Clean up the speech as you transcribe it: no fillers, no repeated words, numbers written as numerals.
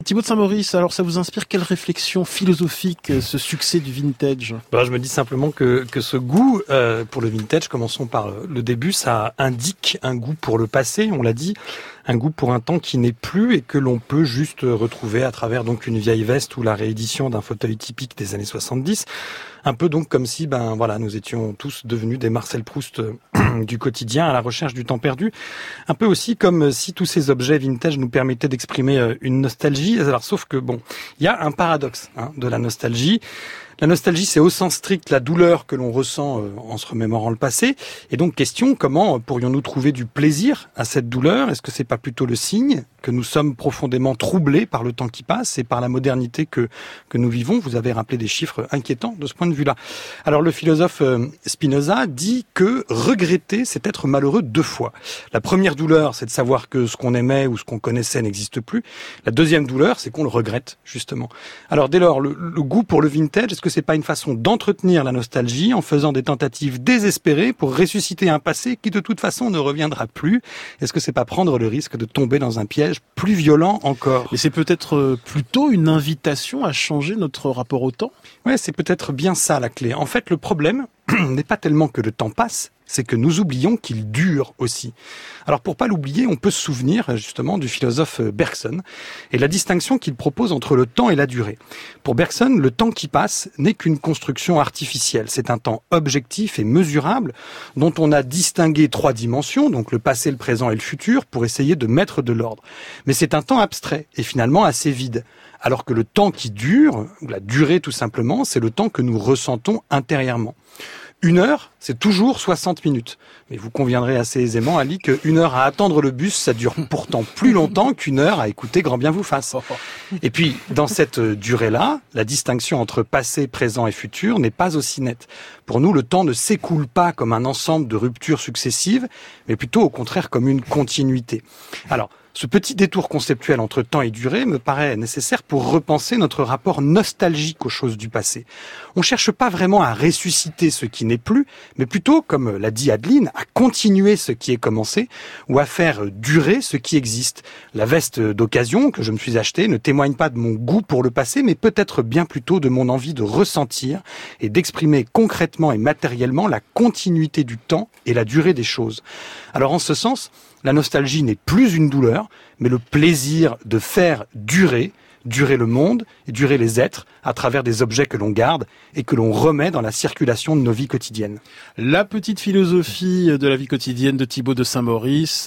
Thibaut de Saint-Maurice, alors ça vous inspire quelle réflexion philosophique, ce succès du vintage ? Je me dis simplement que ce goût pour le vintage, commençons par le début, ça indique un goût pour le passé, on l'a dit, un goût pour un temps qui n'est plus et que l'on peut juste retrouver à travers donc une vieille veste ou la réédition d'un fauteuil typique des années 70. Un peu donc comme si nous étions tous devenus des Marcel Proust du quotidien à la recherche du temps perdu. Un peu aussi comme si tous ces objets vintage nous permettaient d'exprimer une nostalgie. Alors sauf que il y a un paradoxe de la nostalgie. La nostalgie, c'est au sens strict la douleur que l'on ressent en se remémorant le passé. Et donc, question, comment pourrions-nous trouver du plaisir à cette douleur ? Est-ce que c'est pas plutôt le signe que nous sommes profondément troublés par le temps qui passe et par la modernité que nous vivons ? Vous avez rappelé des chiffres inquiétants de ce point de vue-là. Alors, le philosophe Spinoza dit que regretter, c'est être malheureux 2 fois. La première douleur, c'est de savoir que ce qu'on aimait ou ce qu'on connaissait n'existe plus. La deuxième douleur, c'est qu'on le regrette, justement. Alors, dès lors, le goût pour le vintage, est-ce que c'est pas une façon d'entretenir la nostalgie en faisant des tentatives désespérées pour ressusciter un passé qui de toute façon ne reviendra plus ? Est-ce que c'est pas prendre le risque de tomber dans un piège plus violent encore ? Mais c'est peut-être plutôt une invitation à changer notre rapport au temps ? Ouais, c'est peut-être bien ça la clé. En fait, le problème n'est pas tellement que le temps passe, c'est que nous oublions qu'il dure aussi. Alors pour pas l'oublier, on peut se souvenir justement du philosophe Bergson et la distinction qu'il propose entre le temps et la durée. Pour Bergson, le temps qui passe n'est qu'une construction artificielle. C'est un temps objectif et mesurable dont on a distingué 3 dimensions, donc le passé, le présent et le futur, pour essayer de mettre de l'ordre. Mais c'est un temps abstrait et finalement assez vide. Alors que le temps qui dure, ou la durée tout simplement, c'est le temps que nous ressentons intérieurement. 1 heure, c'est toujours 60 minutes. Mais vous conviendrez assez aisément, Ali, que 1 heure à attendre le bus, ça dure pourtant plus longtemps qu'1 heure à écouter Grand bien vous fasse. Et puis, dans cette durée-là, la distinction entre passé, présent et futur n'est pas aussi nette. Pour nous, le temps ne s'écoule pas comme un ensemble de ruptures successives, mais plutôt au contraire comme une continuité. Alors, ce petit détour conceptuel entre temps et durée me paraît nécessaire pour repenser notre rapport nostalgique aux choses du passé. On cherche pas vraiment à ressusciter ce qui n'est plus, mais plutôt, comme l'a dit Adeline, à continuer ce qui est commencé ou à faire durer ce qui existe. La veste d'occasion que je me suis achetée ne témoigne pas de mon goût pour le passé, mais peut-être bien plutôt de mon envie de ressentir et d'exprimer concrètement et matériellement la continuité du temps et la durée des choses. Alors en ce sens, la nostalgie n'est plus une douleur, mais le plaisir de faire durer le monde et durer les êtres à travers des objets que l'on garde et que l'on remet dans la circulation de nos vies quotidiennes. La petite philosophie de la vie quotidienne de Thibaut de Saint-Maurice,